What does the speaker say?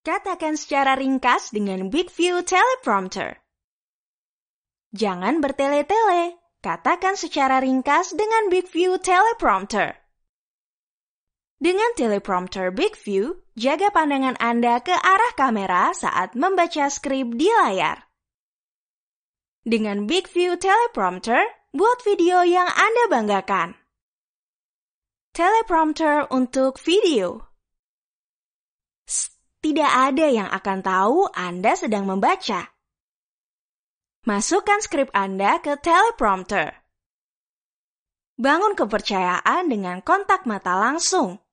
Katakan secara ringkas dengan Big View Teleprompter. Jangan bertele-tele. Katakan secara ringkas dengan Big View Teleprompter. Dengan teleprompter Big View, jaga pandangan Anda ke arah kamera saat membaca skrip di layar. Dengan Big View Teleprompter, buat video yang Anda banggakan. Teleprompter untuk video. Tidak ada yang akan tahu Anda sedang membaca. Masukkan skrip Anda ke teleprompter. Bangun kepercayaan dengan kontak mata langsung.